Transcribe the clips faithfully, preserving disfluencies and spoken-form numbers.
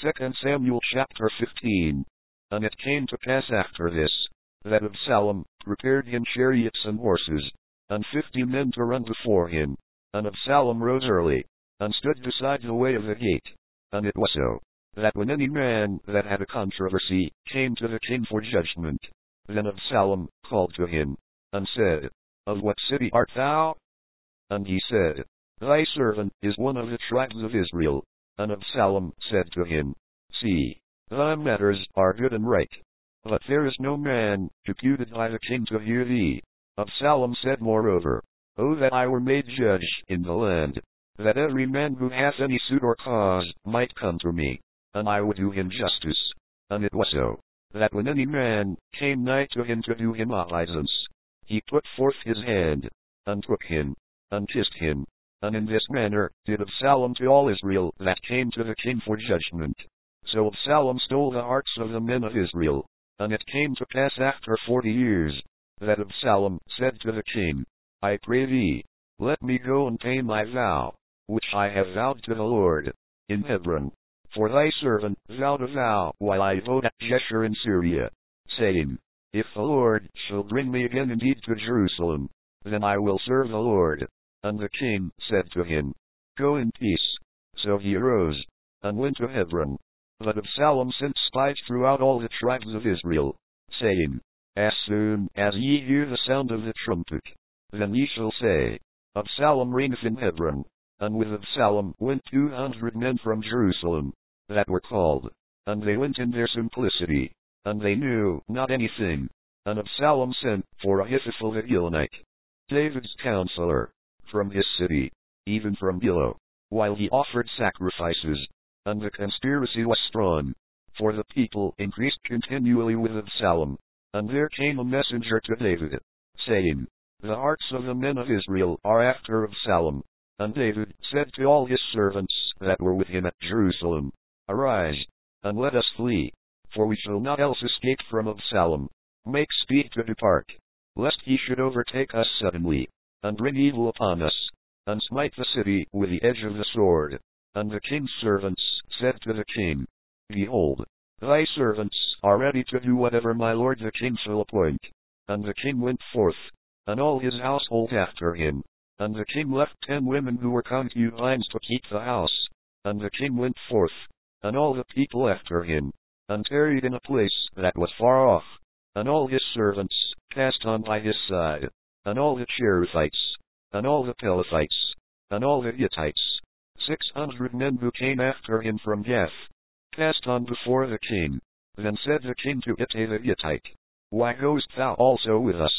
Second Samuel chapter fifteen. And it came to pass after this, that Absalom prepared him chariots and horses, and fifty men to run before him. And Absalom rose early, and stood beside the way of the gate. And it was so, that when any man that had a controversy came to the king for judgment, then Absalom called to him, and said, Of what city art thou? And he said, Thy servant is one of the tribes of Israel. And Absalom said to him, See, thy matters are good and right, but there is no man deputed by the king to hear thee. Absalom said moreover, O that I were made judge in the land, that every man who hath any suit or cause might come to me, and I would do him justice. And it was so, that when any man came nigh to him to do him obeisance, he put forth his hand, and took him, and kissed him. And in this manner did Absalom to all Israel that came to the king for judgment. So Absalom stole the hearts of the men of Israel. And it came to pass after forty years, that Absalom said to the king, I pray thee, let me go and pay my vow, which I have vowed to the Lord, in Hebron. For thy servant vowed a vow while I abode at Geshur in Syria, saying, If the Lord shall bring me again indeed to Jerusalem, then I will serve the Lord. And the king said to him, Go in peace. So he arose, and went to Hebron. But Absalom sent spies throughout all the tribes of Israel, saying, As soon as ye hear the sound of the trumpet, then ye shall say, Absalom reigneth in Hebron. And with Absalom went two hundred men from Jerusalem, that were called, and they went in their simplicity, and they knew not anything. And Absalom sent for Ahithophel the Gilonite, David's counselor, from his city, even from Gilo, while he offered sacrifices. And the conspiracy was strong, for the people increased continually with Absalom. And there came a messenger to David, saying, The hearts of the men of Israel are after Absalom. And David said to all his servants that were with him at Jerusalem, Arise, and let us flee, for we shall not else escape from Absalom. Make speed to depart, lest he should overtake us suddenly, and bring evil upon us, and smite the city with the edge of the sword. And the king's servants said to the king, Behold, thy servants are ready to do whatever my lord the king shall appoint. And the king went forth, and all his household after him. And the king left ten women who were concubines to keep the house. And the king went forth, and all the people after him, and tarried in a place that was far off. And all his servants passed on by his side, and all the Cherethites, and all the Pelethites, and all the Hittites, six hundred men who came after him from Gath, passed on before the king. Then said the king to Ittai the Hittite, Why goest thou also with us?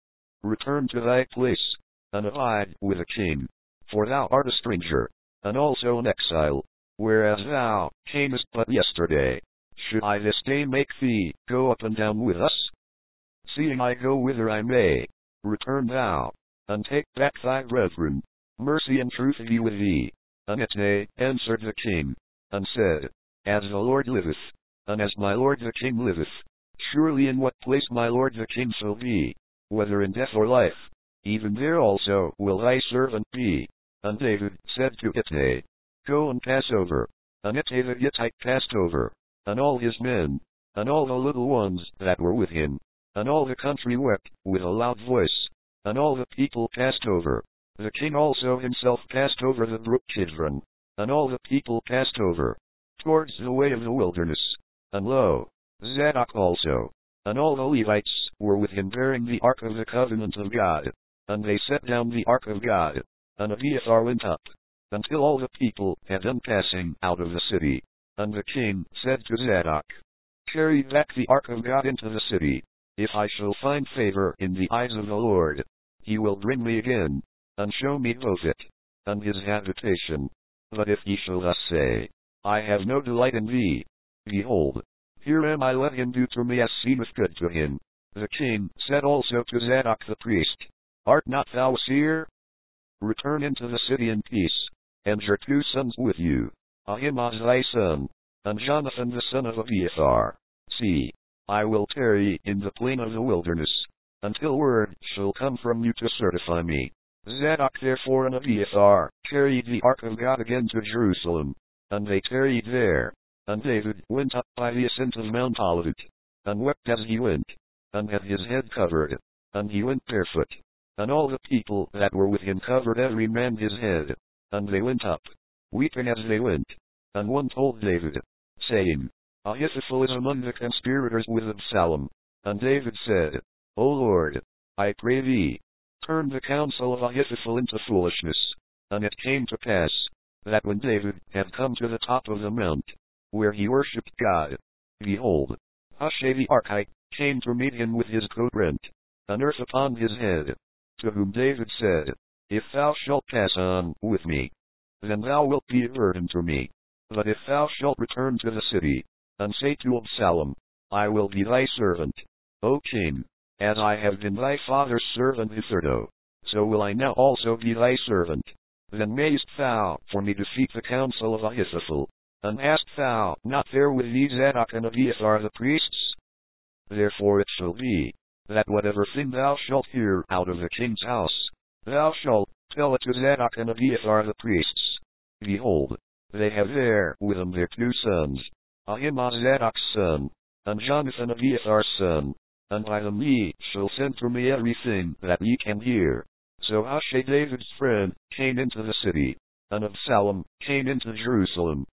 Return to thy place, and abide with the king, for thou art a stranger, and also an exile, whereas thou camest but yesterday. Should I this day make thee go up and down with us? Seeing I go whither I may, return thou, and take back thy brethren. Mercy and truth be with thee. And Ittai answered the king, and said, As the Lord liveth, and as my lord the king liveth, surely in what place my lord the king shall be, whether in death or life, even there also will thy servant be. And David said to Ittai, Go and pass over. And Ittai the Hittite passed over, and all his men, and all the little ones that were with him, and all the country wept with a loud voice, and all the people passed over. The king also himself passed over the brook Kidron, and all the people passed over, towards the way of the wilderness. And lo, Zadok also, and all the Levites were with him bearing the ark of the covenant of God. And they set down the ark of God, and Abiathar went up, until all the people had done passing out of the city. And the king said to Zadok, Carry back the ark of God into the city. If I shall find favor in the eyes of the Lord, he will bring me again, and show me both it, and his habitation. But if he shall thus say, I have no delight in thee, behold, here am I, let him do to me as seemeth good to him. The king said also to Zadok the priest, Art not thou a seer? Return into the city in peace, and your two sons with you, Ahimaaz thy son, and Jonathan the son of Abiathar. See, I will tarry in the plain of the wilderness, until word shall come from you to certify me. Zadok therefore and Abiathar carried the ark of God again to Jerusalem, and they tarried there. And David went up by the ascent of Mount Olivet, and wept as he went, and had his head covered, and he went barefoot. And all the people that were with him covered every man his head, and they went up, weeping as they went. And one told David, saying, Ahithophel is among the conspirators with Absalom. And David said, O Lord, I pray thee, turn the counsel of Ahithophel into foolishness. And it came to pass, that when David had come to the top of the mount, where he worshipped God, behold, Hushai the Archite came to meet him with his coat rent, and earth upon his head. To whom David said, If thou shalt pass on with me, then thou wilt be a burden to me. But if thou shalt return to the city, and say to Absalom, I will be thy servant, O king, as I have been thy father's servant hitherto, so will I now also be thy servant. Then mayest thou for me defeat the counsel of Ahithophel, and hast thou not there with thee Zadok and Abiathar the priests? Therefore it shall be, that whatever thing thou shalt hear out of the king's house, thou shalt tell it to Zadok and Abiathar the priests. Behold, they have there with them their two sons, Ahimaaz Zadok's son, and Jonathan Abiathar's son, and by them ye shall send to me everything that ye can hear. So Hushai David's friend came into the city, and Absalom came into Jerusalem,